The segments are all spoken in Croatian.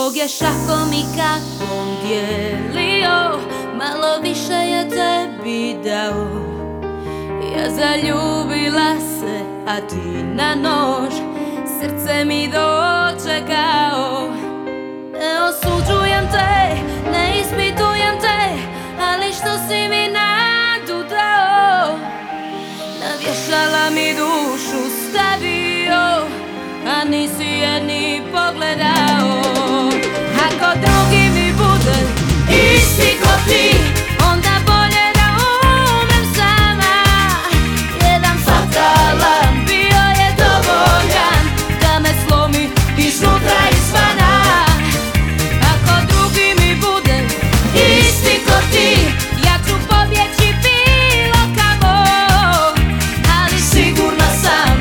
Bog je šakom i kapom dijelio, malo više je tebi dao. Ja zaljubila se, a ti na nož srce mi dočekao. Ne osuđujem te, ne ispitujem te, ali što si mi nadu dao. Na vješala mi dušu stavio, a nisi je ni pogledao. Ako drugi mi bude isti ko ti, onda bolje da umrem sama. Jedan fatalan bio je dovoljan da me slomi iznutra i izvana. Ako drugi mi bude isti ko ti, ja ću pobjeći bilo kamo. Ali sigurna sam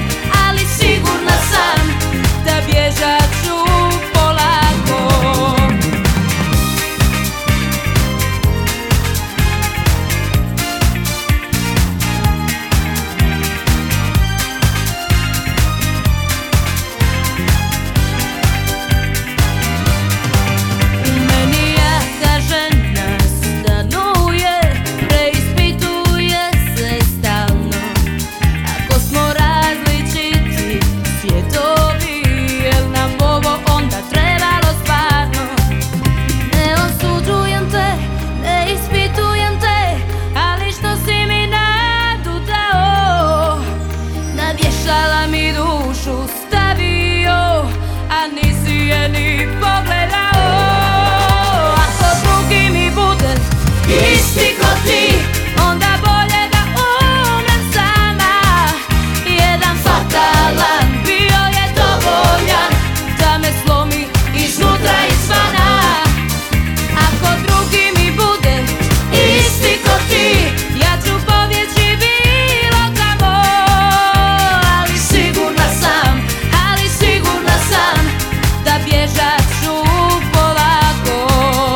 da bježat ću polako. U meni jaka žena stanuje, preispituje se stalno. Ako smo različiti svjetovi, jel nam ovo onda trebalo stvarno? Ne osuđujem te, ne ispitujem te, ali što si mi nadu dao. Na vješala mi dušu stavio, a nisi je ni pogledao. Ako drugi mi bude isti ko ti, onda bolje da umrem sama. Jedan fatalan bio je dovoljan da me slomi iznutra i izvana. Ako drugi mi bude isti ko ti, ja ću pobjeći bilo kamo. Ali sigurna sam da bježat ću polako.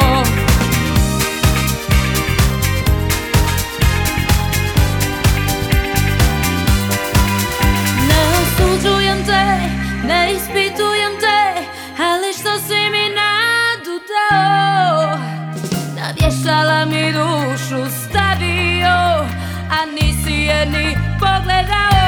Ne osuđujem te, ne ispitujem te, ali što si mi nadu dao. Na vješala mi dušu stavio, a nisi je ni pogledao.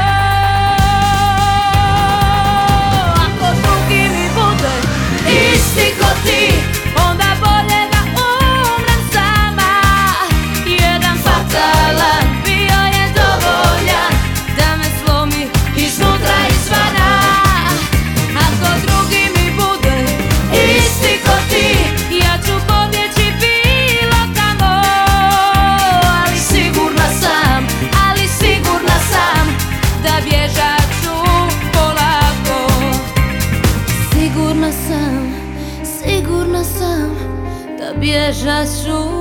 Ako drugi mi bude isti ko ti, onda bolje da umrem sama. Jedan fatalan bio je dovoljan da me slomi iznutra i izvana. Ako drugi mi bude isti ko ti, ja ću pobjeći bilo kamo. Ali sigurna sam da bježat ću polako. Sigurna sam da bježat ću